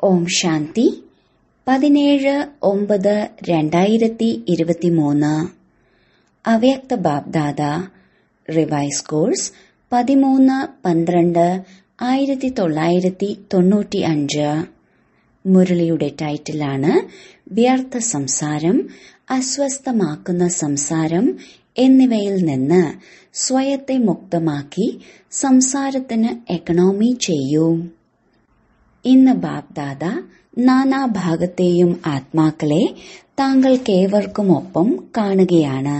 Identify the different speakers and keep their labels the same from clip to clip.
Speaker 1: ഓം ശാന്തി 17/9/2023 അവ്യക്ത BapDada revise course 13/12/1995 മുരളിയുടെ ടൈറ്റിലാണ് വ്യർത്ഥ സംസാരം, അസ്വസ്ഥമാക്കുന്ന സംസാരം എന്നിവയിൽ നിന്ന് സ്വയത്തെ മുക്തമാക്കി സംസാരത്തിന് എക്കണോമി ചെയ്യൂ. ഇന്ന് ബാബ്ദാദ നാനാഭാഗത്തെയും ആത്മാക്കളെ താങ്കൾക്കേവർക്കുമൊപ്പം കാണുകയാണ്.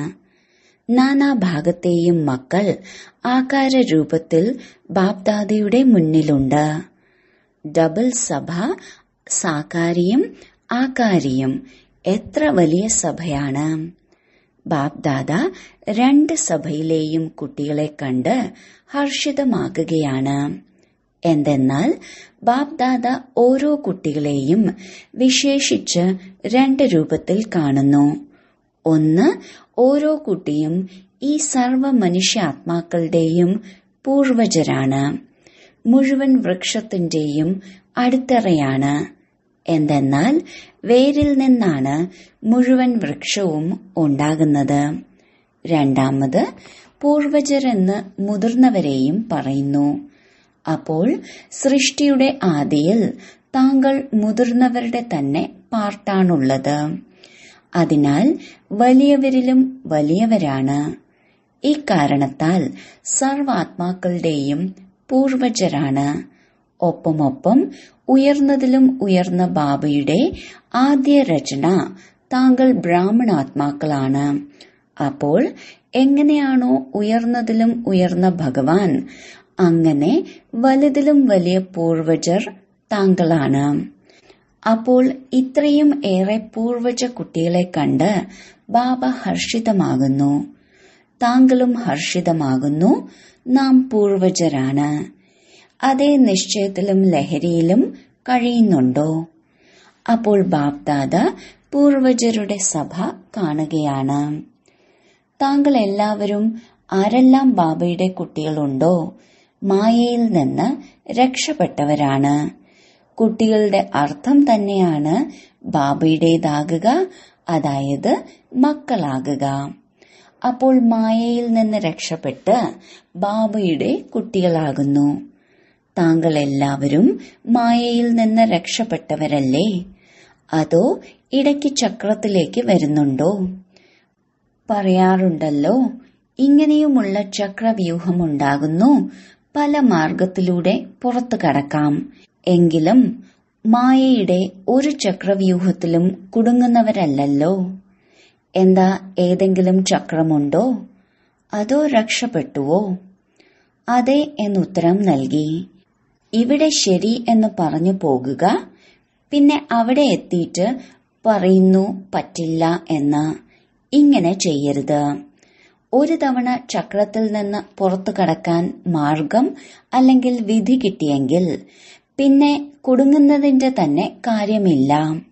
Speaker 1: നാനാഭാഗത്തെയും മക്കൾ ആകാരരൂപത്തിൽ ബാബ്ദാദയുടെ മുന്നിലുണ്ട്. ഡബിൾ സഭ, സാകാരിയും ആകാരിയും എത്ര വലിയ സഭയാണ്. ബാബ്ദാദ രണ്ട് സഭയിലെയും കുട്ടികളെ കണ്ട് ഹർഷിതമാകുകയാണ്. എന്തെന്നാൽ ബാബ്ദാദ ഓരോ കുട്ടികളെയും വിശേഷിച്ച് രണ്ട് രൂപത്തിൽ കാണുന്നു. ഒന്ന്, ഓരോ കുട്ടിയും ഈ സർവ മനുഷ്യാത്മാക്കളുടെയും പൂർവജരാണ്, മുഴുവൻ വൃക്ഷത്തിന്റെയും അടിത്തറയാണ്. എന്തെന്നാൽ വേരിൽ നിന്നാണ് മുഴുവൻ വൃക്ഷവും ഉണ്ടാകുന്നത്. രണ്ടാമത്, പൂർവജരെന്ന് മുതിർന്നവരെയും പറയുന്നു. അപ്പോൾ സൃഷ്ടിയുടെ ആദിയിൽ താങ്കൾ മുതിർന്നവരുടെ തന്നെ പാർട്ടാണുള്ളത്. അതിനാൽ വലിയവരിലും വലിയവരാണ്. ഇക്കാരണത്താൽ സർവാത്മാക്കളുടെയും പൂർവജരാണ്. ഒപ്പമൊപ്പം ഉയർന്നതിലും ഉയർന്ന ബാബയുടെ ആദ്യ രചന താങ്കൾ ബ്രാഹ്മണാത്മാക്കളാണ്. അപ്പോൾ എങ്ങനെയാണോ ഉയർന്നതിലും ഉയർന്ന ഭഗവാൻ, അങ്ങനെ വലുതിലും വലിയ പൂർവജർ താങ്കളാണ്. അപ്പോൾ ഇത്രയും ഏറെ പൂർവജ കുട്ടികളെ കണ്ട് ബാബ ഹർഷിതമാകുന്നു. താങ്കളും ഹർഷിതമാകുന്നു. നാം പൂർവജരാണ്. അതേ നിശ്ചയത്തിലും ലഹരിയിലും കഴിയുന്നുണ്ടോ? അപ്പോൾ ബാബ്ദാദ പൂർവജരുടെ സഭ കാണുകയാണ്. താങ്കൾ എല്ലാവരും ആരെല്ലാം ബാബയുടെ കുട്ടികളുണ്ടോ, മായയിൽ നിന്ന് രക്ഷപ്പെട്ടവരാണ്. കുട്ടികളുടെ അർത്ഥം തന്നെയാണ് ബാബയുടേതാകുക, അതായത് മക്കളാകുക. അപ്പോൾ മായയിൽ നിന്ന് രക്ഷപ്പെട്ട് ബാബയുടെ കുട്ടികളാകുന്നു. താങ്കൾ എല്ലാവരും മായയിൽ നിന്ന് രക്ഷപ്പെട്ടവരല്ലേ? അതോ ഇടയ്ക്ക് ചക്രത്തിലേക്ക് വരുന്നുണ്ടോ? പറയാറുണ്ടല്ലോ, ഇങ്ങനെയുമുള്ള ചക്രവ്യൂഹമുണ്ടാകുന്നു, പല മാർഗത്തിലൂടെ പുറത്തു കടക്കാം. എങ്കിലും മായയുടെ ഒരു ചക്രവ്യൂഹത്തിലും കുടുങ്ങുന്നവരല്ലല്ലോ. എന്താ, ഏതെങ്കിലും ചക്രമുണ്ടോ? അതോ രക്ഷപ്പെട്ടുവോ? അതെ എന്നുത്തരം നൽകി. ഇവിടെ ശരി എന്ന് പറഞ്ഞു പോകുക, പിന്നെ അവിടെ എത്തിയിട്ട് പറയുന്നു പറ്റില്ല എന്ന്. ഇങ്ങനെ ചെയ്യരുത്. ഒരു തവണ ചക്രത്തിൽ നിന്ന് പുറത്തു കടക്കാൻ മാർഗം അല്ലെങ്കിൽ വിധി കിട്ടിയെങ്കിൽ പിന്നെ കുടുങ്ങുന്നതിന്റെ തന്നെ കാര്യമില്ല.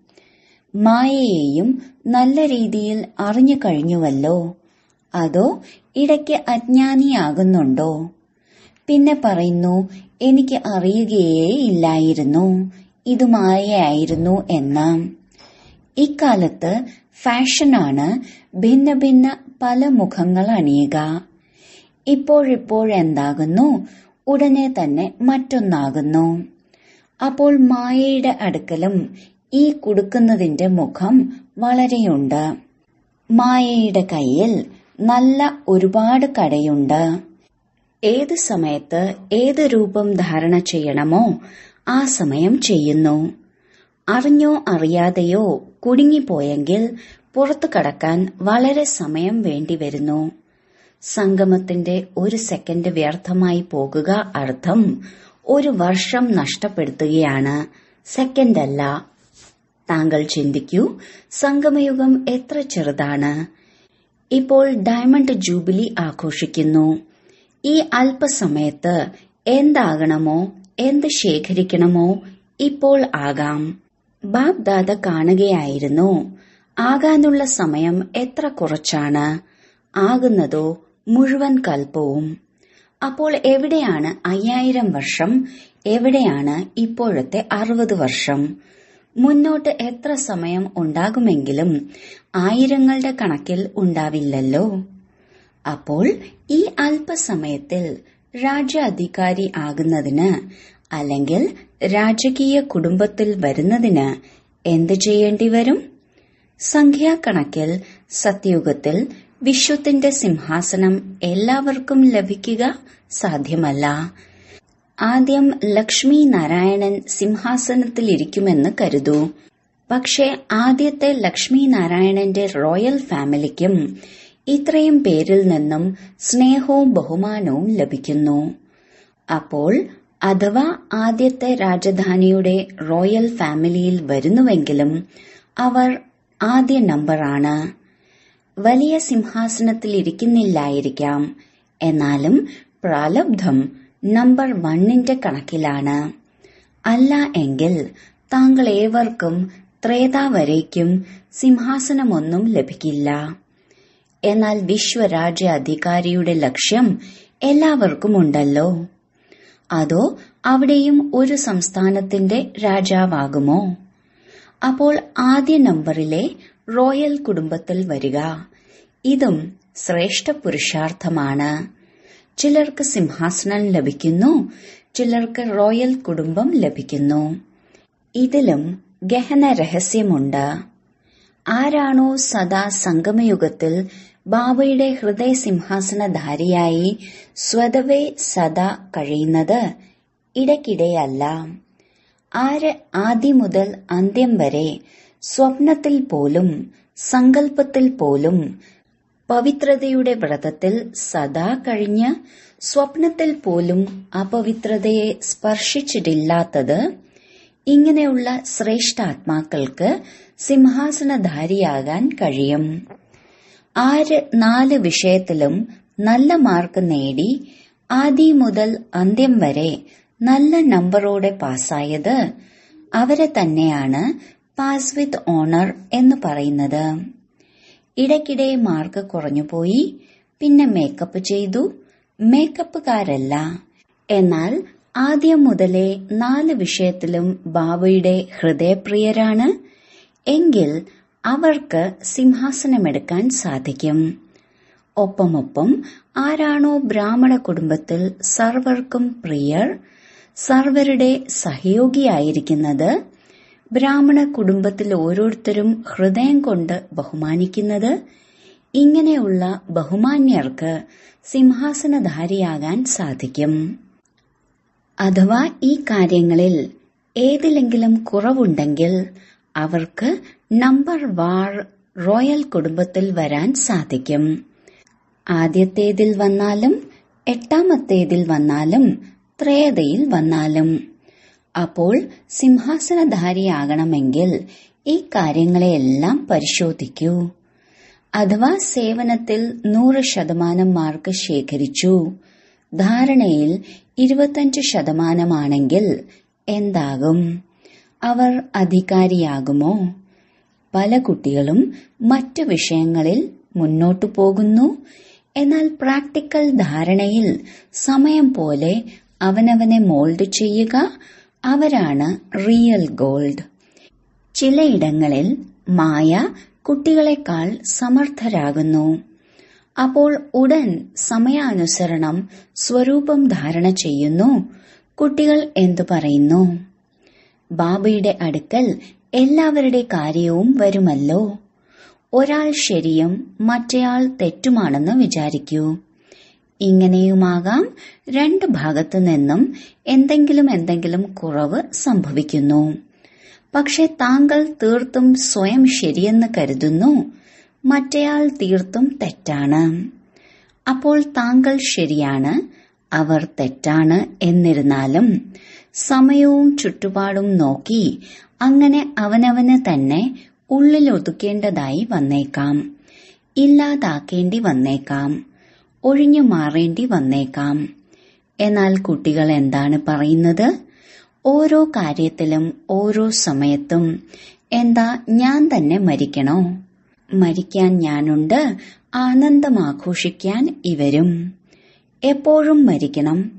Speaker 1: മായയെയും നല്ല രീതിയിൽ അറിഞ്ഞു കഴിഞ്ഞുവല്ലോ. അതോ ഇടയ്ക്ക് അജ്ഞാനിയാകുന്നുണ്ടോ? പിന്നെ പറയുന്നു, എനിക്ക് അറിയുകയേ ഇല്ലായിരുന്നു, ഇത് മായയായിരുന്നു എന്ന്. ഇക്കാലത്ത് ഫാഷനാണ് ഭിന്ന ഭിന്ന പല മുഖങ്ങൾ അണിയുക. ഇപ്പോഴെന്താകുന്നു, ഉടനെ തന്നെ മറ്റൊന്നാകുന്നു. അപ്പോൾ മായയുടെ അടുക്കലും ഈ കുടുക്കുന്നതിന്റെ മുഖം വളരെയുണ്ട്. മായയുടെ കയ്യിൽ നല്ല ഒരുപാട് കടയുണ്ട്. ഏത് സമയത്ത് ഏത് രൂപം ധാരണ ചെയ്യണമോ ആ സമയം ചെയ്യുന്നു. അറിഞ്ഞോ അറിയാതെയോ കുടുങ്ങിപ്പോയെങ്കിൽ പുറത്തു കടക്കാൻ വളരെ സമയം വേണ്ടിവരുന്നു. സംഗമത്തിന്റെ ഒരു സെക്കൻഡ് വ്യർത്ഥമായി പോകുക അർത്ഥം ഒരു വർഷം നഷ്ടപ്പെടുത്തുകയാണ്, സെക്കൻഡല്ല. താങ്കൾ ചിന്തിക്കൂ, സംഗമയുഗം എത്ര ചെറുതാണ്. ഇപ്പോൾ ഡയമണ്ട് ജൂബിലി ആഘോഷിക്കുന്നു. ഈ അല്പസമയത്ത് എന്താകണമോ, എന്ത് ശേഖരിക്കണമോ ഇപ്പോൾ ആകാം. ബാബ്ദാദ കാണുകയായിരുന്നു, ആകാനുള്ള സമയം എത്ര കുറച്ചാണ്, ആകുന്നതോ മുഴുവൻ കൽപ്പവും. അപ്പോൾ എവിടെയാണ് 5000 വർഷം എവിടെയാണ് ഇപ്പോഴത്തെ 60 വർഷം? മുന്നോട്ട് എത്ര സമയം ഉണ്ടാകുമെങ്കിലും ആയിരങ്ങളുടെ കണക്കിൽ ഉണ്ടാവില്ലല്ലോ. അപ്പോൾ ഈ അല്പസമയത്തിൽ രാജ്യാധികാരി ആകുന്നതിന് അല്ലെങ്കിൽ രാജകീയ കുടുംബത്തിൽ വരുന്നതിന് എന്ത് ചെയ്യേണ്ടി വരും? സംഖ്യാകണക്കിൽ സത്യയുഗത്തിൽ വിശ്വത്തിന്റെ സിംഹാസനം എല്ലാവർക്കും ലഭിക്കുക സാധ്യമല്ല. ആദ്യം ലക്ഷ്മി നാരായണൻ സിംഹാസനത്തിലിരിക്കുമെന്ന് കരുതൂ. പക്ഷേ ആദ്യത്തെ ലക്ഷ്മി നാരായണന്റെ റോയൽ ഫാമിലിക്കും ഇത്രയും പേരിൽ നിന്നും സ്നേഹവും ബഹുമാനവും ലഭിക്കുന്നു. അപ്പോൾ അഥവാ ആദ്യത്തെ രാജധാനിയുടെ റോയൽ ഫാമിലിയിൽ വരുന്നുവെങ്കിലും അവർ ആദ്യ നമ്പറാണ്. വലിയ സിംഹാസനത്തിലിരിക്കുന്നില്ലായിരിക്കാം. എന്നാലും പ്രാലബ്ധം നമ്പർ 1ന്റെ കണക്കിലാണ്. അല്ല എങ്കിൽ താങ്കൾ ഏവർക്കും ത്രേതാവരേക്കും സിംഹാസനമൊന്നും ലഭിക്കില്ല. എന്നാൽ വിശ്വരാജ്യ അധികാരിയുടെ ലക്ഷ്യം എല്ലാവർക്കും ഉണ്ടല്ലോ. അതോ അവിടെയും ഒരു സംസ്ഥാനത്തിന്റെ രാജാവാകുമോ? അപ്പോൾ ആദ്യ നമ്പറിലെ റോയൽ കുടുംബത്തിൽ വരിക. ഇതും ശ്രേഷ്ഠ പുരുഷാർത്ഥമാണ്. ചിലർക്ക് സിംഹാസനം ലഭിക്കുന്നു, ചിലർക്ക് റോയൽ കുടുംബം ലഭിക്കുന്നു. ഇതിലും ഗഹന രഹസ്യമുണ്ട്. ആരാണോ സദാ സംഗമയുഗത്തിൽ ബാബയുടെ ഹൃദയ സിംഹാസനധാരിയായി സ്വതവേ സദാ കഴിയുന്നത്, ഇടയ്ക്കിടെയല്ല, ആര് ആദ്യം മുതൽ അന്ത്യം വരെ സ്വപ്നത്തിൽ പോലും സങ്കല്പത്തിൽ പോലും പവിത്രതയുടെ വ്രതത്തിൽ സദാ കഴിഞ്ഞ് സ്വപ്നത്തിൽ പോലും അപവിത്രതയെ സ്പർശിച്ചിട്ടില്ലാത്തത്, ഇങ്ങനെയുള്ള ശ്രേഷ്ഠാത്മാക്കൾക്ക് സിംഹാസനധാരിയാകാൻ കഴിയും. ആര് 4 വിഷയത്തിലും നല്ല മാർക്ക് നേടി ആദ്യം മുതൽ അന്ത്യം വരെ നല്ല നമ്പറോടെ പാസ്സായത്, അവരെ തന്നെയാണ് പാസ് വിത്ത് ഓണർ എന്ന് പറയുന്നത്. ഇടയ്ക്കിടെ മാർക്ക് കുറഞ്ഞുപോയി, പിന്നെ മേക്കപ്പ് ചെയ്തു. മേക്കപ്പുകാരല്ല, എന്നാൽ ആദ്യം മുതലേ 4 വിഷയത്തിലും ബാബയുടെ ഹൃദയപ്രിയരാണ് എങ്കിൽ അവർക്ക് സിംഹാസനമെടുക്കാൻ സാധിക്കും. ഒപ്പമൊപ്പം ആരാണോ ബ്രാഹ്മണ കുടുംബത്തിൽ സർവർക്കും പ്രിയർ, സർവരുടെ സഹയോഗിയായിരിക്കുന്നത്, ബ്രാഹ്മണ കുടുംബത്തിൽ ഓരോരുത്തരും ഹൃദയം കൊണ്ട് ബഹുമാനിക്കുന്നത്, ഇങ്ങനെയുള്ള ബഹുമാന്യർക്ക് സിംഹാസനധാരിയാകാൻ സാധിക്കും. അഥവാ ഈ കാര്യങ്ങളിൽ ഏതിലെങ്കിലും കുറവുണ്ടെങ്കിൽ അവർക്ക് നമ്പർ വാർ റോയൽ കുടുംബത്തിൽ വരാൻ സാധിക്കും. ആദ്യത്തേതിൽ വന്നാലും 8ാമത്തേതിൽ വന്നാലും ത്രേതയിൽ വന്നാലും. അപ്പോൾ സിംഹാസനധാരിയാകണമെങ്കിൽ ഈ കാര്യങ്ങളെയെല്ലാം പരിശോധിക്കൂ. അഥവാ സേവനത്തിൽ 100% മാർക്ക് ശേഖരിച്ചു, ധാരണയിൽ 25% എന്താകും? അവർ അധികാരിയാകുമോ? പല കുട്ടികളും മറ്റു വിഷയങ്ങളിൽ മുന്നോട്ടു പോകുന്നു. എന്നാൽ പ്രാക്ടിക്കൽ ധാരണയിൽ സമയം പോലെ അവനവനെ മോൾഡ് ചെയ്യുക, അവരാണ് റിയൽ ഗോൾഡ്. ചിലയിടങ്ങളിൽ മായ കുട്ടികളെക്കാൾ സമർത്ഥരാകുന്നു. അപ്പോൾ ഉടൻ സമയാനുസരണം സ്വരൂപം ധാരണ ചെയ്യുന്നു. കുട്ടികൾ എന്തു പറയുന്നു? ബാബയുടെ അടുക്കൽ എല്ലാവരുടെ കാര്യവും വരുമല്ലോ. ഒരാൾ ശരിയും മറ്റേയാൾ തെറ്റുമാണെന്ന് വിചാരിക്കൂ. ഇങ്ങനെയുമാകാം 2 ഭാഗത്തു നിന്നും എന്തെങ്കിലും കുറവ് സംഭവിക്കുന്നു. പക്ഷെ താങ്കൾ തീർത്തും സ്വയം ശരിയെന്ന് കരുതുന്നു, മറ്റേയാൾ തീർത്തും തെറ്റാണ്. അപ്പോൾ താങ്കൾ ശരിയാണ്, അവർ തെറ്റാണ് എന്നിരുന്നാലും സമയവും ചുറ്റുപാടും നോക്കി അങ്ങനെ അവനവന് തന്നെ ഉള്ളിലൊതുക്കേണ്ടതായി വന്നേക്കാം, ഇല്ലാതാക്കേണ്ടി വന്നേക്കാം, ഒഴിഞ്ഞു മാറേണ്ടി വന്നേക്കാം. എന്നാൽ കുട്ടികൾ എന്താണ് പറയുന്നത്? ഓരോ കാര്യത്തിലും ഓരോ സമയത്തും എന്താ ഞാൻ തന്നെ മരിക്കണോ? മരിക്കാൻ ഞാനുണ്ട്, ആനന്ദം ആഘോഷിക്കാൻ ഇവരും. എപ്പോഴും മരിക്കണം,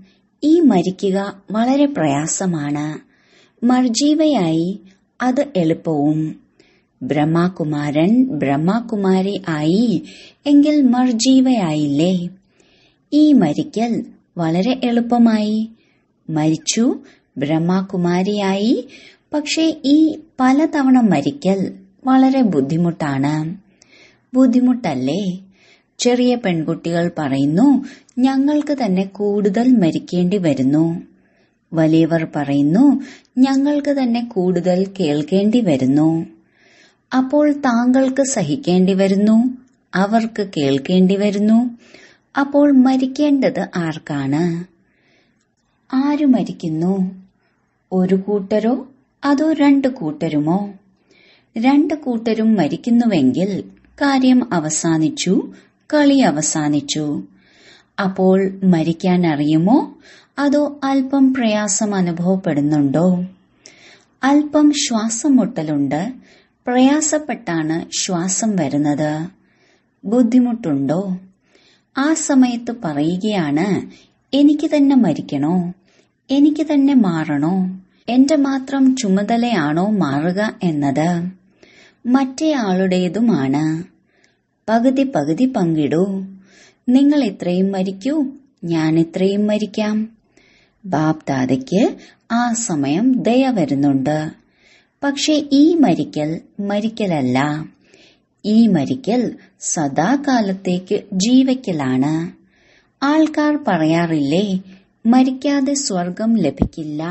Speaker 1: ഈ മരിക്കുക വളരെ പ്രയാസമാണ്. മർജീവയായി അത് എളുപ്പവും. ബ്രഹ്മകുമാരൻ ബ്രഹ്മകുമാരി ആയി എങ്കിൽ മർജീവയായില്ലേ. ഈ മരിക്കൽ വളരെ എളുപ്പമായി. മരിച്ചു, ബ്രഹ്മകുമാരിയായി. പക്ഷേ ഈ പലതവണ മരിക്കൽ വളരെ ബുദ്ധിമുട്ടാണ്. ബുദ്ധിമുട്ടല്ലേ? ചെറിയ പെൺകുട്ടികൾ പറയുന്നു, ഞങ്ങൾക്ക് തന്നെ കൂടുതൽ മരിക്കേണ്ടി വരുന്നു. വലിയവർ പറയുന്നു, ഞങ്ങൾക്ക് തന്നെ കൂടുതൽ കേൾക്കേണ്ടി വരുന്നു. അപ്പോൾ താങ്കൾക്ക് സഹിക്കേണ്ടി വരുന്നു, അവർക്ക് കേൾക്കേണ്ടി വരുന്നു. അപ്പോൾ മരിക്കേണ്ടത് ആർക്കാണ്? ആര് മരിക്കുന്നു? ഒരു കൂട്ടരോ അതോ 2 കൂട്ടരുമോ? 2 കൂട്ടരും മരിക്കുന്നുവെങ്കിൽ കാര്യം അവസാനിച്ചു, കളി അവസാനിച്ചു. അപ്പോൾ മരിക്കാൻ അറിയുമോ അതോ അല്പം പ്രയാസം അനുഭവപ്പെടുന്നുണ്ടോ? അല്പം ശ്വാസം മുട്ടലുണ്ട്. പ്രയാസപ്പെട്ടാണ് ശ്വാസം വരുന്നത്. ബുദ്ധിമുട്ടുണ്ടോ? ആ സമയത്ത് പറയുകയാണ്, എനിക്ക് തന്നെ മരിക്കണോ? എനിക്ക് തന്നെ മാറണോ? എന്റെ മാത്രം ചുമതലയാണോ മാറുക എന്നത്? മറ്റേ ആളുടേതുമാണ്. പകുതി പകുതി പങ്കിടൂ. നിങ്ങൾ ഇത്രയും മരിക്കൂ, ഞാൻ ഇത്രയും മരിക്കാം. ബാപ് ദാദയ്ക്ക് ആ സമയം ദയ വരുന്നുണ്ട്. പക്ഷെ ഈ മരിക്കൽ മരിക്കലല്ല. ഈ മരിക്കൽ സദാകാലത്തേക്ക് ജീവയ്ക്കലാണ്. ആൾക്കാർ പറയാറില്ലേ, മരിക്കാതെ സ്വർഗം ലഭിക്കില്ല.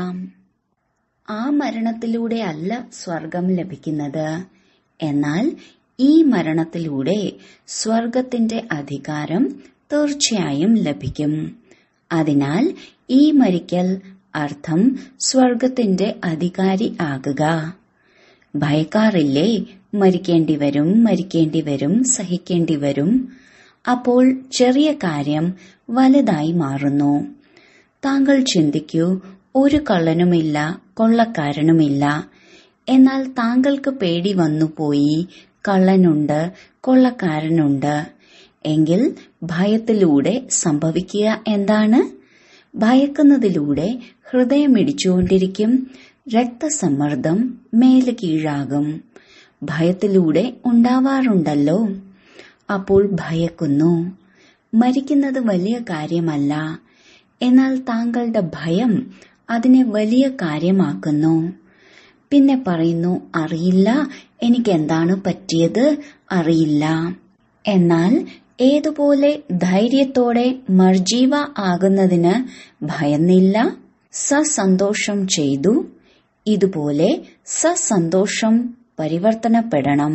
Speaker 1: ആ മരണത്തിലൂടെ അല്ല സ്വർഗം ലഭിക്കുന്നത്. എന്നാൽ ഈ മരണത്തിലൂടെ സ്വർഗത്തിന്റെ അധികാരം തീർച്ചയായും ലഭിക്കും. അതിനാൽ ഈ മരിക്കൽ അർത്ഥം സ്വർഗത്തിന്റെ അധികാരി ആകുക. ഭയക്കാറില്ലേ, മരിക്കേണ്ടി വരും, മരിക്കേണ്ടി വരും, സഹിക്കേണ്ടി വരും. അപ്പോൾ ചെറിയ കാര്യം വലുതായി മാറുന്നു. താങ്കൾ ചിന്തിക്കൂ, ഒരു കള്ളനുമില്ല, കൊള്ളക്കാരനുമില്ല. എന്നാൽ താങ്കൾക്ക് പേടി വന്നുപോയി, കള്ളനുണ്ട്, കൊള്ളക്കാരനുണ്ട്. എങ്കിൽ ഭയത്തിലൂടെ സംഭവിക്കുക എന്താണ്? ഭയക്കുന്നതിലൂടെ ഹൃദയമിടിച്ചുകൊണ്ടിരിക്കും, രക്തസമ്മർദ്ദം മേല് കീഴാകും. ഭയത്തിലൂടെ ഉണ്ടാവാറുണ്ടല്ലോ. അപ്പോൾ ഭയക്കുന്നു. മരിക്കുന്നത് വലിയ കാര്യമല്ല. എന്നാൽ താങ്കളുടെ ഭയം അതിനെ വലിയ കാര്യമാക്കുന്നു. പിന്നെ പറയുന്നു, അറിയില്ല, എനിക്കെന്താണ് പറ്റിയത്, അറിയില്ല. എന്നാൽ ഏതുപോലെ ധൈര്യത്തോടെ മർജീവ ആകുന്നതിന് ഭയന്നില്ല, സസന്തോഷം ചെയ്തു. ഇതുപോലെ സസന്തോഷം പരിവർത്തനപ്പെടണം.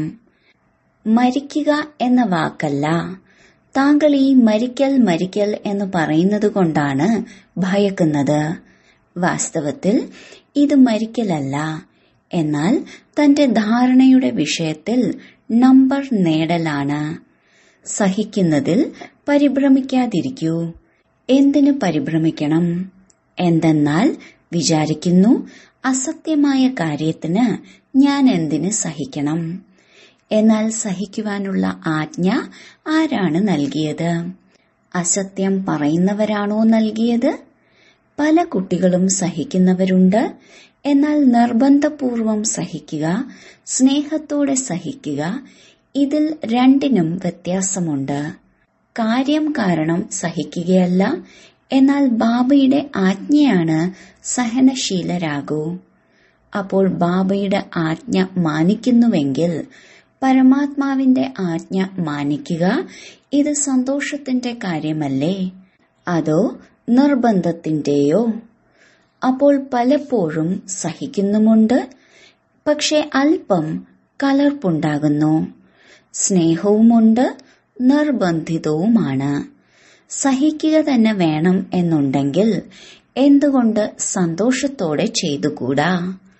Speaker 1: മരിക്കുക എന്ന വാക്കല്ല. താങ്കൾ ഈ മരിക്കൽ മരിക്കൽ എന്ന് പറയുന്നത് കൊണ്ടാണ് ഭയക്കുന്നത്. വാസ്തവത്തിൽ ഇത് മരിക്കലല്ല. എന്നാൽ തന്റെ ധാരണയുടെ വിഷയത്തിൽ നമ്പർ നേടലാണ്. സഹിക്കുന്നതിൽ പരിഭ്രമിക്കാതിരിക്കൂ. എന്തിനു പരിഭ്രമിക്കണം? എന്തെന്നാൽ വിചാരിക്കുന്നു, അസത്യമായ കാര്യത്തിന് ഞാൻ എന്തിന് സഹിക്കണം? എന്നാൽ സഹിക്കുവാനുള്ള ആജ്ഞ ആരാണ് നൽകിയത്? അസത്യം പറയുന്നവരാണോ നൽകിയത്? പല കുട്ടികളും സഹിക്കുന്നവരുണ്ട്. എന്നാൽ നിർബന്ധപൂർവം സഹിക്കുക, സ്നേഹത്തോടെ സഹിക്കുക, ഇതിൽ രണ്ടിനും വ്യത്യാസമുണ്ട്. കാര്യം കാരണം സഹിക്കുകയല്ല. എന്നാൽ ബാബയുടെ ആജ്ഞയാണ് സഹനശീലരാകൂ. അപ്പോൾ ബാബയുടെ ആജ്ഞ മാനിക്കുന്നുവെങ്കിൽ പരമാത്മാവിന്റെ ആജ്ഞ മാനിക്കുക. ഇത് സന്തോഷത്തിന്റെ കാര്യമല്ലേ, അതോ നിർബന്ധത്തിന്റെയോ? അപ്പോൾ പലപ്പോഴും സഹിക്കുന്നുമുണ്ട്. പക്ഷെ അല്പം കലർപ്പുണ്ടാകുന്നു. സ്നേഹവുമുണ്ട്, നിർബന്ധിതവുമാണ്. സഹിക്കുക തന്നെ വേണം എന്നുണ്ടെങ്കിൽ എന്തുകൊണ്ട് സന്തോഷത്തോടെ ചെയ്തുകൂടാ?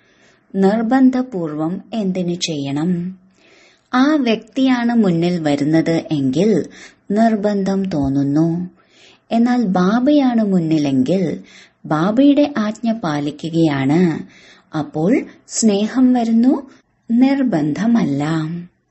Speaker 1: നിർബന്ധപൂർവം എന്തിനു ചെയ്യണം? ആ വ്യക്തിയാണ് മുന്നിൽ വരുന്നത് എങ്കിൽ നിർബന്ധം തോന്നുന്നു. എന്നാൽ ബാബയാണ് മുന്നിലെങ്കിൽ ബാബയുടെ ആജ്ഞ പാലിക്കുകയാണ്. അപ്പോൾ സ്നേഹം വരുന്നു, നിർബന്ധമല്ല.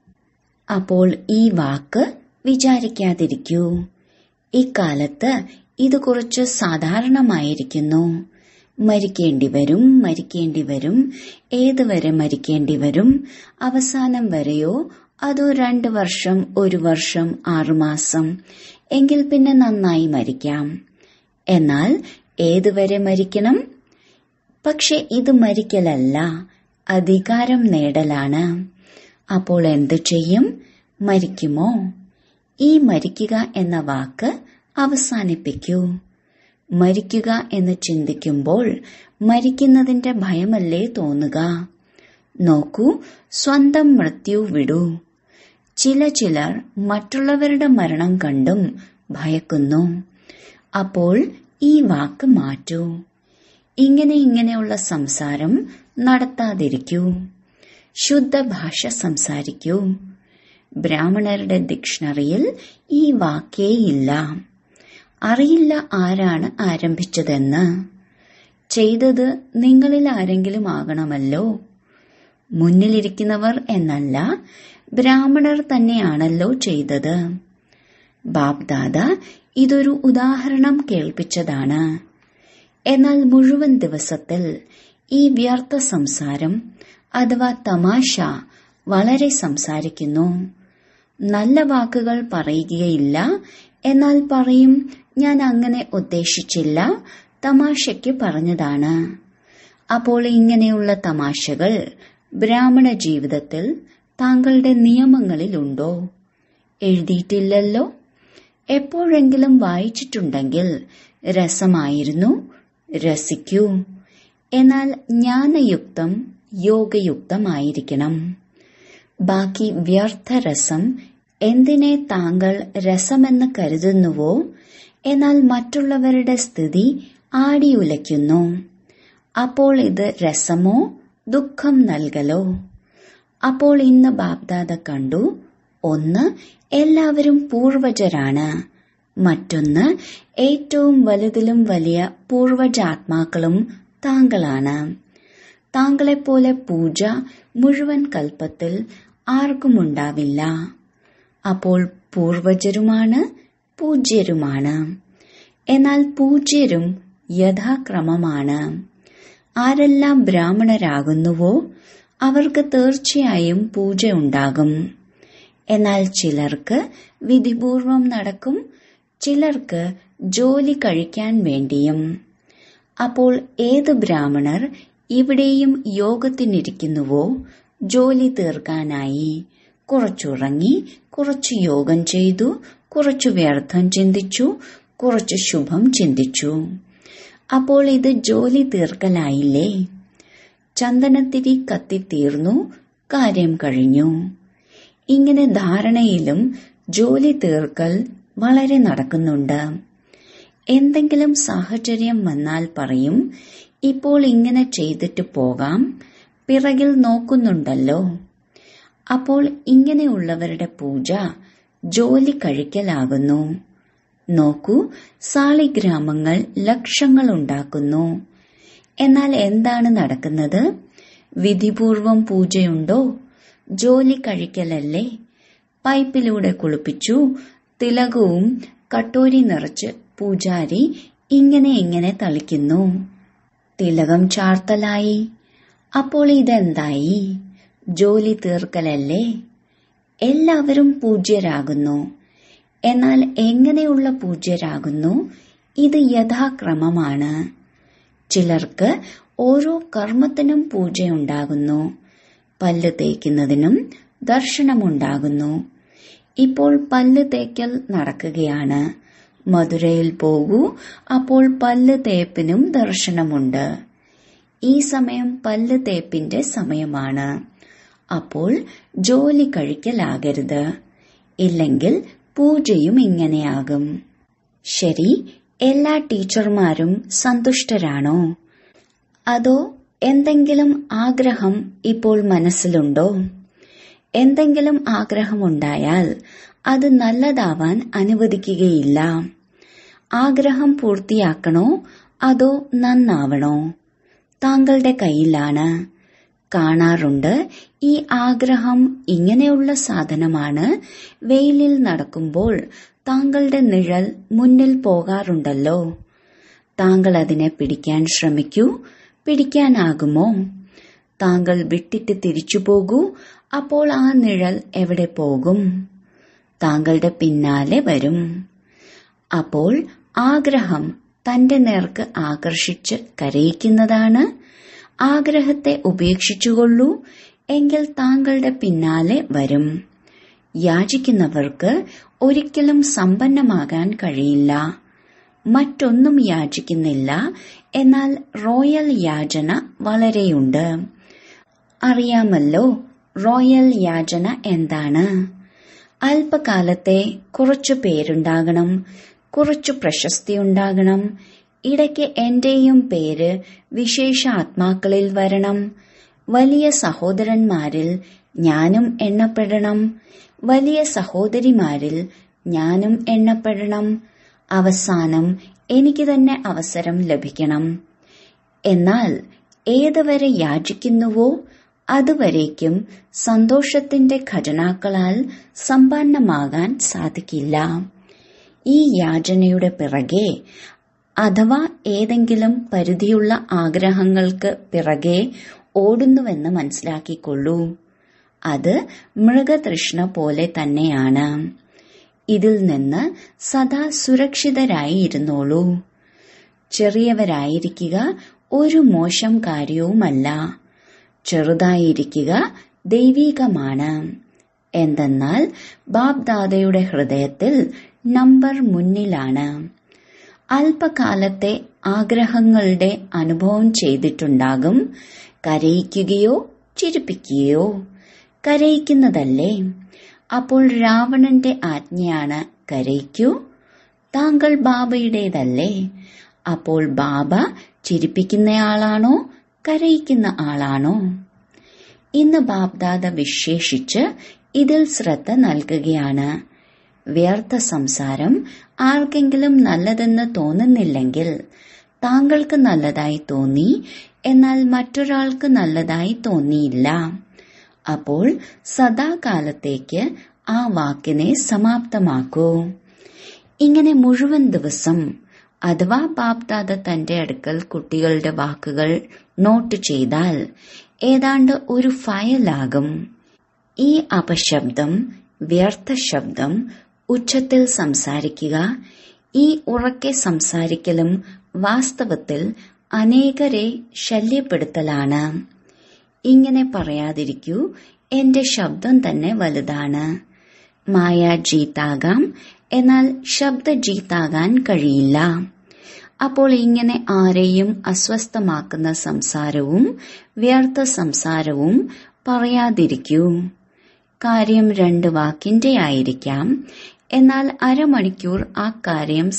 Speaker 1: അപ്പോൾ ഈ വാക്ക് വിചാരിക്കാതിരിക്കൂ. ഇക്കാലത്ത് ഇത് കുറച്ച് സാധാരണമായിരിക്കുന്നു. മരിക്കേണ്ടി വരും, ഏതുവരെ മരിക്കേണ്ടി വരും? അവസാനം വരെയോ അതോ 2 വർഷം, 1 വർഷം, 6 മാസം? എങ്കിൽ പിന്നെ നന്നായി മരിക്കാം. എന്നാൽ ഏതുവരെ മരിക്കണം? പക്ഷെ ഇത് മരിക്കലല്ല, അധികാരം നേടലാണ്. അപ്പോൾ എന്തു ചെയ്യും? മരിക്കുമോ? ഈ മരിക്കുക എന്ന വാക്ക് അവസാനിപ്പിക്കൂ. മരിക്കുക എന്ന് ചിന്തിക്കുമ്പോൾ മരിക്കുന്നതിന്റെ ഭയമല്ലേ തോന്നുക? നോക്കൂ, സ്വന്തം മൃത്യു വിടൂ. ചിലർ മറ്റുള്ളവരുടെ മരണം കണ്ടും ഭയക്കുന്നു. അപ്പോൾ ഈ വാക്ക് മാറ്റൂ. ഇങ്ങനെയുള്ള സംസാരം നടത്താതിരിക്കൂ. ശുദ്ധഭാഷ സംസാരിക്കൂ. ബ്രാഹ്മണരുടെ ഡിക്ഷണറിയിൽ ഈ വാക്കേയില്ല. അറിയില്ല ആരാണ് ആരംഭിച്ചതെന്ന്. ചെയ്തത് നിങ്ങളിൽ ആരെങ്കിലും ആകണമല്ലോ. മുന്നിലിരിക്കുന്നവർ എന്നല്ല, ബ്രാഹ്മണർ തന്നെയാണല്ലോ ചെയ്തത്. ബാപ്ദാദ ഇതൊരു ഉദാഹരണം കേൾപ്പിച്ചതാണ്. എന്നാൽ മുഴുവൻ ദിവസത്തിൽ ഈ വ്യർത്ഥ സംസാരം അഥവാ തമാശ വളരെ സംസാരിക്കുന്നു. നല്ല വാക്കുകൾ പറയുകയില്ല. എന്നാൽ പറയും, ഞാൻ അങ്ങനെ ഉദ്ദേശിച്ചില്ല, തമാശയ്ക്ക് പറഞ്ഞതാണ്. അപ്പോൾ ഇങ്ങനെയുള്ള തമാശകൾ ബ്രാഹ്മണ ജീവിതത്തിൽ താങ്കളുടെ നിയമങ്ങളിലുണ്ടോ? എഴുതിയിട്ടില്ലല്ലോ. എപ്പോഴെങ്കിലും വായിച്ചിട്ടുണ്ടെങ്കിൽ രസമായിരുന്നു, രസിക്കൂ. എന്നാൽ ജ്ഞാനയുക്തം, യോഗയുക്തമായിരിക്കണം. ബാക്കി വ്യർത്ഥരസം എന്തിനെ താങ്കൾ രസമെന്ന് കരുതുന്നുവോ, എന്നാൽ മറ്റുള്ളവരുടെ സ്ഥിതി ആടിയുലയ്ക്കുന്നു. അപ്പോൾ ഇത് രസമോ ദുഃഖം നൽകലോ? അപ്പോൾ ഇന്ന് ബാപ്ദാദ കണ്ടു, ഒന്ന് എല്ലാവരും പൂർവജരാണ്, മറ്റൊന്ന് ഏറ്റവും വലുതിലും വലിയ പൂർവജാത്മാക്കളും താങ്കളാണ്. താങ്കളെപ്പോലെ പൂജ മുഴുവൻ കൽപ്പത്തിൽ ആർക്കുമുണ്ടാവില്ല. അപ്പോൾ പൂർവജരുമാണ്, പൂജ്യരുമാണ്. എന്നാൽ പൂജ്യരും യഥാക്രമമാണ്. ആരെല്ലാം ബ്രാഹ്മണരാകുന്നുവോ അവർക്ക് തീർച്ചയായും പൂജ ഉണ്ടാകും. എന്നാൽ ചിലർക്ക് വിധിപൂർവം നടക്കും, ചിലർക്ക് ജോലി കഴിക്കാൻ വേണ്ടിയും. അപ്പോൾ ഏത് ബ്രാഹ്മണർ ഇവിടെയും യോഗത്തിനിരിക്കുന്നുവോ ജോലി തീർക്കാനായി കുറച്ചുറങ്ങി, കുറച്ചു യോഗം ചെയ്തു, കുറച്ചു വ്യർത്ഥം ചിന്തിച്ചു, കുറച്ചു ശുഭം ചിന്തിച്ചു. അപ്പോൾ ഇത് ജോലി തീർക്കലായില്ലേ? ചന്ദനത്തിരി കത്തിത്തീർന്നു, കാര്യം കഴിഞ്ഞു. ഇങ്ങനെ ധാരണയിലും ജോലി തീർക്കൽ വളരെ നടക്കുന്നുണ്ട്. എന്തെങ്കിലും സാഹചര്യം വന്നാൽ പറയും, ഇപ്പോൾ ഇങ്ങനെ ചെയ്തിട്ട് പോകാം, പിറകിൽ നോക്കുന്നുണ്ടല്ലോ. അപ്പോൾ ഇങ്ങനെയുള്ളവരുടെ പൂജ ജോലി കഴിക്കലാകുന്നു. നോക്കൂ, സാളിഗ്രാമങ്ങൾ ലക്ഷങ്ങൾ ഉണ്ടാക്കുന്നു. എന്നാൽ എന്താണ് നടക്കുന്നത്? വിധിപൂർവം പൂജയുണ്ടോ? ജോലി കഴിക്കലല്ലേ? പൈപ്പിലൂടെ കുളിപ്പിച്ചു, തിലകവും കട്ടോരി നിറച്ച് പൂജാരി ഇങ്ങനെ തളിക്കുന്നു. തിലകം ചാർത്തലായി. അപ്പോൾ ഇതെന്തായി? ജോലി തീർക്കലല്ലേ? എല്ലാവരും പൂജ്യരാകുന്നു. എന്നാൽ എങ്ങനെയുള്ള പൂജ്യരാകുന്നു? ഇത് യഥാക്രമമാണ്. ചിലർക്ക് ഓരോ കർമ്മത്തിനും പൂജയുണ്ടാകുന്നു. പല്ല് തേക്കുന്നതിനും ദർശനമുണ്ടാകുന്നു. ഇപ്പോൾ പല്ല് തേക്കൽ നടക്കുകയാണ്. മധുരയിൽ പോകൂ, അപ്പോൾ പല്ല് തേപ്പിനും ദർശനമുണ്ട്. ഈ സമയം പല്ല് തേപ്പിന്റെ സമയമാണ്. അപ്പോൾ ജോലി കഴിക്കലാകരുത്. ഇല്ലെങ്കിൽ പൂജയും ഇങ്ങനെയാകും. ശരി, എല്ലാ ടീച്ചർമാരും സന്തുഷ്ടരാണോ? അതോ എന്തെങ്കിലും ആഗ്രഹം ഇപ്പോൾ മനസ്സിലുണ്ടോ? എന്തെങ്കിലും ആഗ്രഹമുണ്ടായാൽ അത് നല്ലതാവാൻ അനുവദിക്കുകയില്ല. ആഗ്രഹം പൂർത്തിയാക്കണോ അതോ നന്നാവണോ? താങ്കളുടെ കയ്യിലാണ്. കാണാറുണ്ട്, ഈ ആഗ്രഹം ഇങ്ങനെയുള്ള സാധനമാണ്. വെയിലിൽ നടക്കുമ്പോൾ താങ്കളുടെ നിഴൽ മുന്നിൽ പോകാറുണ്ടല്ലോ. താങ്കൾ അതിനെ പിടിക്കാൻ ശ്രമിക്കൂ. പിടിക്കാനാകുമോ? താങ്കൾ വിട്ടിട്ട് തിരിച്ചു പോകൂ. അപ്പോൾ ആ നിഴൽ എവിടെ പോകും? താങ്കളുടെ പിന്നാലെ വരും. അപ്പോൾ ആഗ്രഹം തന്റെ നേർക്ക് ആകർഷിച്ച് കരയിക്കുന്നതാണ്. ആഗ്രഹത്തെ ഉപേക്ഷിച്ചുകൊള്ളൂ, എങ്കിൽ താങ്കളുടെ പിന്നാലെ വരും. യാചിക്കുന്നവർക്ക് ഒരിക്കലും സമ്പന്നമാകാൻ കഴിയില്ല. മറ്റൊന്നും യാചിക്കുന്നില്ല, എന്നാൽ റോയൽ യാചന വളരെയുണ്ട്. അറിയാമല്ലോ റോയൽ യാചന എന്താണ്? അല്പകാലത്തെ കുറച്ചു പേരുണ്ടാകണം, കുറച്ചു പ്രശസ്തി ഉണ്ടാകണം, ഇടയ്ക്ക് എന്റെയും പേര് വിശേഷ ആത്മാക്കളിൽ വരണം, വലിയ സഹോദരന്മാരിൽ ഞാനും എണ്ണപ്പെടണം, വലിയ സഹോദരിമാരിൽ ഞാനും എണ്ണപ്പെടണം, അവസാനം എനിക്ക് തന്നെ അവസരം ലഭിക്കണം. എന്നാൽ ഏതുവരെ യാചിക്കുന്നുവോ അതുവരേക്കും സന്തോഷത്തിന്റെ ഖജനാക്കളാൽ സമ്പന്നമാകാൻ സാധിക്കില്ല. ഈ യാചനയുടെ പിറകെ അഥവാ ഏതെങ്കിലും പരിധിയുള്ള ആഗ്രഹങ്ങൾക്ക് പിറകെ ഓടുന്നുവെന്ന് മനസ്സിലാക്കിക്കൊള്ളൂ. അത് മൃഗതൃഷ്ണ പോലെ തന്നെയാണ്. ഇതിൽ നിന്ന് സദാ സുരക്ഷിതരായി ഇരുന്നോളൂ. ചെറിയവരായിരിക്കുക ഒരു മോശം കാര്യവുമല്ല. ചെറുതായിരിക്കുക ദൈവീകമാണ്. എന്തെന്നാൽ ബാപ്ദാദയുടെ ഹൃദയത്തിൽ നമ്പർ മുന്നിലാണ്. അല്പകാലത്തെ ആഗ്രഹങ്ങളുടെ അനുഭവം ചെയ്തിട്ടുണ്ടാകും. കരയിക്കുകയോ ചിരിപ്പിക്കുകയോ? കരയിക്കുന്നതല്ലേ? അപ്പോൾ രാവണന്റെ ആജ്ഞയാണ് കരയിക്കൂ. താങ്കൾ ബാബയുടേതല്ലേ? അപ്പോൾ ബാബ ചിരിപ്പിക്കുന്നയാളാണോ കരയിക്കുന്ന ആളാണോ? ഇന്ന് ബാപ്ദാദ വിശേഷിച്ച് ഇതിൽ ശ്രദ്ധ നൽകുകയാണ്. വ്യർത്ഥ സംസാരം ആർക്കെങ്കിലും നല്ലതെന്ന് തോന്നുന്നില്ലെങ്കിൽ താങ്കൾക്ക് നല്ലതായി തോന്നി, എന്നാൽ മറ്റൊരാൾക്ക് നല്ലതായി തോന്നിയില്ല. അപ്പോൾ സദാകാലത്തേക്ക് ആ വാക്കിനെ സമാപ്തമാക്കൂ. ഇങ്ങനെ മുഴുവൻ ദിവസം അഥവാ ബാപ്ദാദ തന്റെ അടുക്കൽ കുട്ടികളുടെ വാക്കുകൾ നോട്ട് ചെയ്താൽ ഏതാണ്ട് ഒരു ഫയലാകും. ഈ അപശബ്ദം, വ്യർത്ഥ ശബ്ദം ഉച്ചത്തിൽ സംസാരിക്കുക, ഈ ഉറക്കെ സംസാരിക്കലും വാസ്തവത്തിൽ അനേകരെ ശല്യപ്പെടുത്തലാണ്. ഇങ്ങനെ പറയാതിരിക്കൂ, എന്റെ ശബ്ദം തന്നെ വലുതാണ്. മായ ജീത്താകാം, എന്നാൽ ശബ്ദ ജീത്താകാൻ കഴിയില്ല. അപ്പോൾ ഇങ്ങനെ ആരെയും അസ്വസ്ഥമാക്കുന്ന സംസാരവും വ്യർത്ഥ സംസാരവും പറയാതിരിക്കൂ. കാര്യം 2 വാക്കിന്റെ ആയിരിക്കാം, എന്നാൽ അരമണിക്കൂർ ആ കാര്യം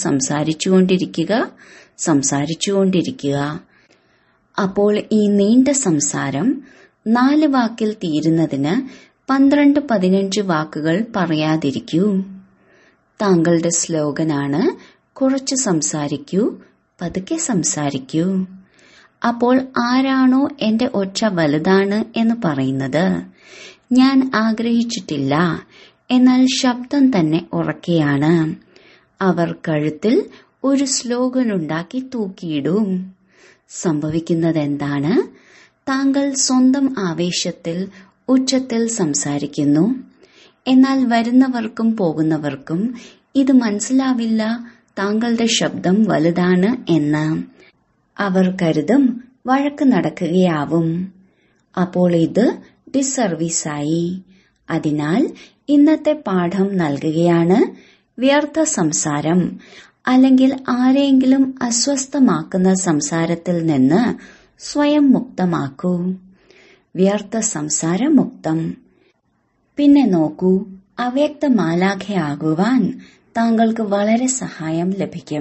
Speaker 1: സംസാരിച്ചുകൊണ്ടിരിക്കുക. അപ്പോൾ ഈ നീണ്ട സംസാരം 4 വാക്കിൽ തീരുന്നതിന് 12-15 വാക്കുകൾ പറയാതിരിക്കൂ. താങ്കളുടെ സ്ലോഗനാണ് കുറച്ച് സംസാരിക്കൂ, പതുക്കെ സംസാരിക്കൂ. അപ്പോൾ ആരാണോ എന്റെ ഒച്ച വലുതാണ് എന്ന് പറയുന്നത്, ഞാൻ ആഗ്രഹിച്ചിട്ടില്ല, എന്നാൽ ശബ്ദം തന്നെ ഉറക്കെയാണ്. അവർ കഴുത്തിൽ ഒരു സ്ലോഗനുണ്ടാക്കി തൂക്കിയിടും. സംഭവിക്കുന്നതെന്താണ്? താങ്കൾ സ്വന്തം ആവേശത്തിൽ ഉച്ചത്തിൽ സംസാരിക്കുന്നു. എന്നാൽ വരുന്നവർക്കും പോകുന്നവർക്കും ഇത് മനസ്സിലാവില്ല താങ്കളുടെ ശബ്ദം വലുതാണ് എന്ന്. അവർ കരുതും വഴക്ക് നടക്കുകയാവും. അപ്പോൾ ഇത് ഡിസർവീസായി. അതിനാൽ ഇന്നത്തെ പാഠം നൽകുകയാണ്. വ്യർത്ഥ സംസാരം അല്ലെങ്കിൽ ആരെങ്കിലും അസ്വസ്ഥമാക്കുന്ന സംസാരത്തിൽ നിന്ന് സ്വയം മുക്തമാക്കൂ. വ്യർത്ഥ സംസാരമുക്തം. പിന്നെ നോക്കൂ, അവ്യക്ത മാലാഖയാകുവാൻ താങ്കൾക്ക് വളരെ സഹായം ലഭിക്കും.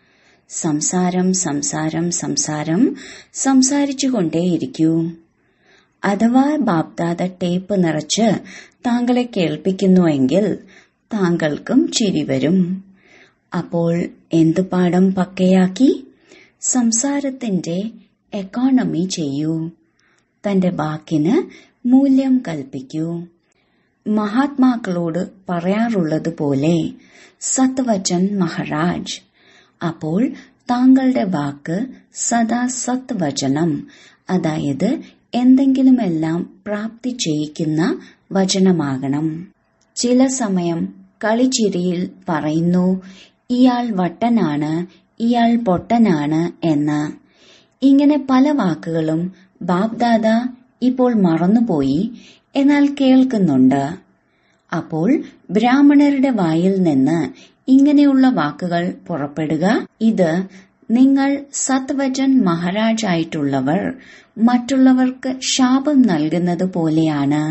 Speaker 1: സംസാരിച്ചുകൊണ്ടേയിരിക്കൂ. അഥവാ ബാപ്ദാദ ടേപ്പ് നിറച്ച് താങ്കളെ കേൾപ്പിക്കുന്നുവെങ്കിൽ താങ്കൾക്കും ചിരി വരും. അപ്പോൾ എന്തു പാഠം പക്കയാക്കി? സംസാരത്തിന്റെ എക്കോണമി ചെയ്യൂ. തന്റെ വാക്കിന് മൂല്യം കൽപ്പിക്കൂ. മഹാത്മാക്കളോട് പറയാറുള്ളതുപോലെ സത്വചൻ മഹാരാജ്, അപ്പോൾ താങ്കളുടെ വാക്ക് സദാ സത്വചനം, അതായത് എന്തെങ്കിലുമെല്ലാം പ്രാപ്തി ചെയ്യിക്കുന്ന വചനമാകണം. ചില സമയം കളിച്ചിരിയിൽ പറയുന്നു, ഇയാൾ വട്ടനാണ്, ഇയാൾ പൊട്ടനാണ് എന്ന്. ഇങ്ങനെ പല വാക്കുകളും ബാപ്ദാദ ഇപ്പോൾ മറന്നുപോയി, എന്നാൽ കേൾക്കുന്നുണ്ട്. അപ്പോൾ ബ്രാഹ്മണരുടെ വായിൽ നിന്ന് ഇങ്ങനെയുള്ള വാക്കുകൾ പുറപ്പെടുക, ഇത് നിങ്ങൾ സത്വചൻ മഹാരാജ് ആയിട്ടുള്ളവർ മറ്റുള്ളവർക്ക് ശാപം നൽകുന്നത് പോലെയാണ്.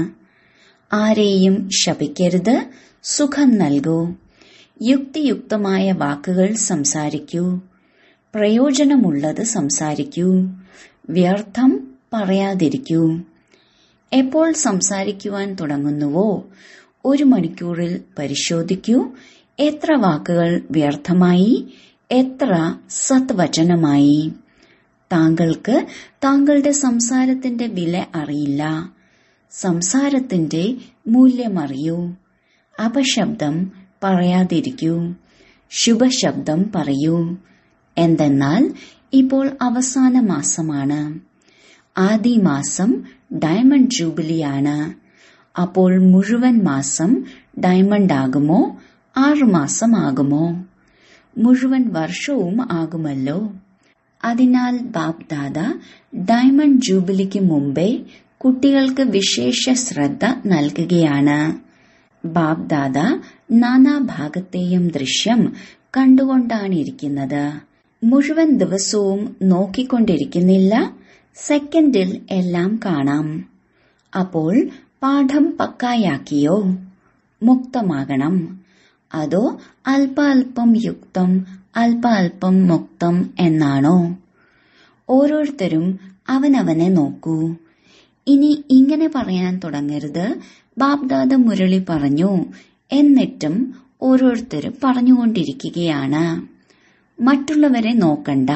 Speaker 1: ആരെയും ശപിക്കരുത്, സുഖം നൽകൂ. യുക്തിയുക്തമായ വാക്കുകൾ സംസാരിക്കൂ. പ്രയോജനമുള്ളത് സംസാരിക്കൂ. വ്യർത്ഥം പറയാതിരിക്കൂ. എപ്പോൾ സംസാരിക്കുവാൻ തുടങ്ങുന്നുവോ 1 മണിക്കൂറിൽ പരിശോധിക്കൂ, എത്ര വാക്കുകൾ വ്യർത്ഥമായി, എത്ര സത്വചനമായി. താങ്കൾക്ക് താങ്കളുടെ സംസാരത്തിന്റെ വില അറിയില്ല. സംസാരത്തിന്റെ മൂല്യമറിയൂ. അപശബ്ദം പറയാതിരിക്കൂ. ശുഭശബ്ദം പറയൂ. എന്തെന്നാൽ ഇപ്പോൾ അവസാന മാസമാണ്. ആദ്യ മാസം ഡയമണ്ട് ജൂബിലിയാണ്. അപ്പോൾ മുഴുവൻ മാസം ഡയമണ്ട് ആകുമോ, 6 മാസം ആകുമോ, മുഴുവൻ വർഷവും ആകുമല്ലോ. അതിനാൽ ബാപ്ദാദ ഡയമണ്ട് ജൂബിലിക്ക് മുമ്പേ കുട്ടികൾക്ക് വിശേഷ ശ്രദ്ധ നൽകുകയാണ്. ബാപ്ദാദ നാനാഭാഗത്തെയും ദൃശ്യം കണ്ടുകൊണ്ടാണിരിക്കുന്നത്. മുഴുവൻ ദിവസവും നോക്കിക്കൊണ്ടിരിക്കുന്നില്ല, സെക്കൻഡിൽ എല്ലാം കാണാം. അപ്പോൾ പാഠം പക്കായാക്കിയോ? മുക്തമാകണം. അതോ അല്പാൽപം യുക്തം അല്പാൽപം മുക്തം എന്നാണോ? ഓരോരുത്തരും അവനവനെ നോക്കൂ. ഇനി ഇങ്ങനെ പറയാൻ തുടങ്ങരുത്, ബാപ്ദാദ മുരളി പറഞ്ഞു, എന്നിട്ടും ഓരോരുത്തരും പറഞ്ഞുകൊണ്ടിരിക്കുകയാണ്. മറ്റുള്ളവരെ നോക്കണ്ട,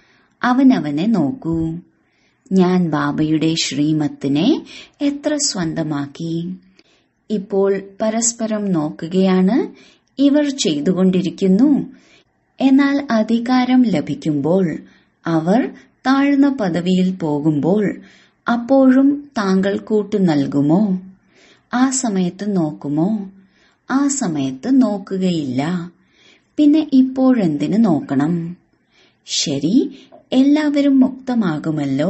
Speaker 1: അവനവനെ നോക്കൂ. ഞാൻ ബാബയുടെ ശ്രീമത്തിനെ എത്ര സ്വന്തമാക്കി. ഇപ്പോൾ പരസ്പരം നോക്കുകയാണ്. ഇവർ ചെയ്തുകൊണ്ടിരിക്കുന്നു. എന്നാൽ അധികാരം ലഭിക്കുമ്പോൾ, അവർ താഴ്ന്ന പദവിയിൽ പോകുമ്പോൾ, അപ്പോഴും താങ്കൾ കൂട്ടു നൽകുമോ? ആ സമയത്ത് നോക്കുമോ? ആ സമയത്ത് നോക്കുകയില്ല. പിന്നെ ഇപ്പോഴെന്തിന് നോക്കണം? ശരി, എല്ലാവരും മുക്തമാകുമല്ലോ.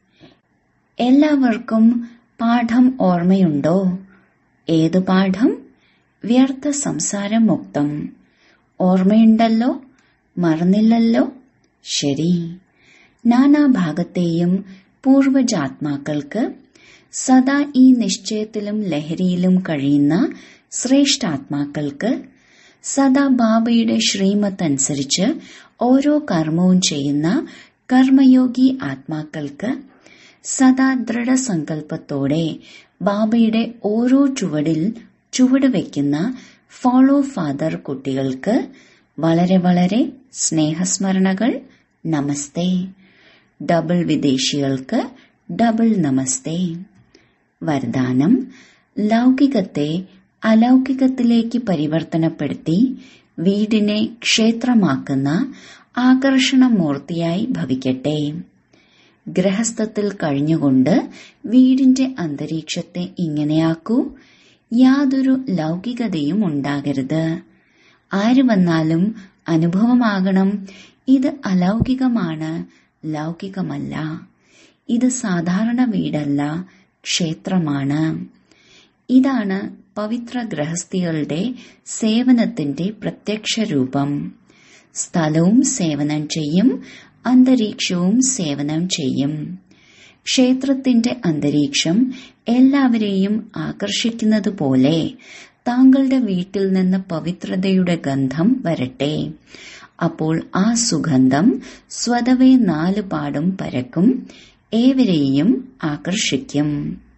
Speaker 1: എല്ലാവർക്കും പാഠം ഓർമ്മയുണ്ടോ? ഏതു പാഠം? വ്യർത്ഥ സംസാരം മുക്തം. ഓർമ്മയുണ്ടല്ലോ, മറന്നില്ലല്ലോ. ശരി. നാനാഭാഗത്തെയും പൂർവജാത്മാക്കൾക്ക് സദാ ഈ നിശ്ചയത്തിലും ലഹരിയിലും കഴിയുന്ന ശ്രേഷ്ഠാത്മാക്കൾക്ക് സദാ ബാബയുടെ ശ്രീമത്തനുസരിച്ച് ഓരോ കർമ്മവും ചെയ്യുന്ന കർമ്മയോഗി ആത്മാക്കൾക്ക് സദാ ദൃഢസങ്കല്പത്തോടെ ബാബയുടെ ഓരോ ചുവടിൽ ചുവട് വയ്ക്കുന്ന ഫോളോ ഫാദർ കുട്ടികൾക്ക് വളരെ വളരെ സ്നേഹസ്മരണകൾ. നമസ്തേ. ഡബിൾ വിദേശികൾക്ക് ഡബിൾ നമസ്തേ. വരദാനം: ലൗകികത്തെ അലൗകികത്തിലേക്ക് പരിവർത്തനപ്പെടുത്തി വീടിനെ ക്ഷേത്രമാക്കുന്ന ആകർഷണമൂർത്തിയായി ഭവിക്കട്ടെ. ഗൃഹസ്ഥത്തിൽ കഴിഞ്ഞുകൊണ്ട് വീടിന്റെ അന്തരീക്ഷത്തെ ഇങ്ങനെയാക്കൂ. യാതൊരു ലൗകികതയും ഉണ്ടാകരുത്. ആര് വന്നാലും അനുഭവമാകണം, ഇത് അലൗകികമാണ്, ലൗകികമല്ല. ഇത് സാധാരണ വീടല്ല, ക്ഷേത്രമാണ്. ഇതാണ് പവിത്ര ഗൃഹസ്ഥികളുടെ സേവനത്തിന്റെ പ്രത്യക്ഷ രൂപം. സ്ഥലവും സേവനം ചെയ്യും, അന്തരീക്ഷവും സേവനം ചെയ്യും. ക്ഷേത്രത്തിന്റെ അന്തരീക്ഷം എല്ലാവരെയും ആകർഷിക്കുന്നതുപോലെ താങ്കളുടെ വീട്ടിൽ നിന്ന് പവിത്രതയുടെ ഗന്ധം വരട്ടെ. അപ്പോൾ ആ സുഗന്ധം സ്വതവേ 4 പാടും പരക്കും, ഏവരെയും ആകർഷിക്കും.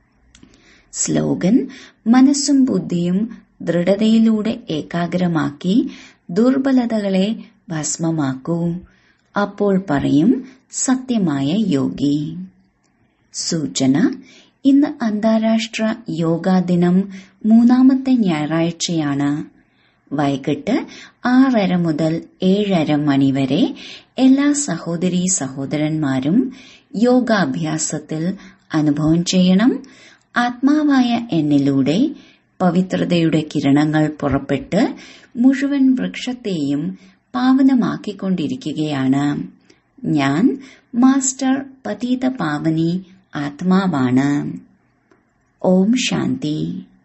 Speaker 1: സ്ലോഗൻ: മനസ്സും ബുദ്ധിയും ദൃഢതയിലൂടെ ഏകാഗ്രമാക്കി ദുർബലതകളെ ഭസ്മമാക്കൂ. അപ്പോൾ പറയും സത്യമായ യോഗി. സൂചന: ഇന്ന് അന്താരാഷ്ട്ര യോഗാ ദിനം 3ാമത്തെ ഞായറാഴ്ചയാണ്. വൈകിട്ട് 6:30 മുതൽ 7:30 മണിവരെ എല്ലാ സഹോദരീ സഹോദരന്മാരും യോഗാഭ്യാസത്തിൽ അനുഭവം ചെയ്യണം. ആത്മാവായ എന്നിലൂടെ പവിത്രതയുടെ കിരണങ്ങൾ പുറപ്പെട്ട് മുഴുവൻ വൃക്ഷത്തെയും പാവനമാക്കിക്കൊണ്ടിരിക്കുകയാണ്. ഞാൻ മാസ്റ്റർ പതീത പാവനി ആത്മാവാണ്. ഓം ശാന്തി.